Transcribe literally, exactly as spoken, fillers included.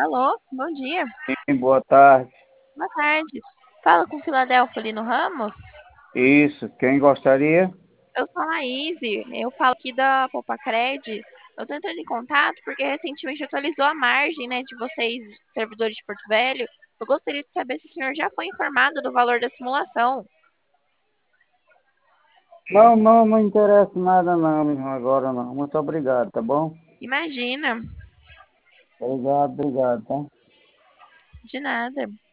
Alô, bom dia. Sim, boa tarde. Boa tarde. Fala com o Filadelfo ali no Ramos. Isso, quem gostaria? Eu sou a Laís, eu falo aqui da Popacred. Eu tô entrando em contato porque recentemente atualizou a margem, né, de vocês, servidores de Porto Velho. Eu gostaria de saber se o senhor já foi informado do valor da simulação. Não, não, não interessa nada não, meu irmão, agora não. Muito obrigado, tá bom? Imagina, Obrigado, obrigado, tá? de nada.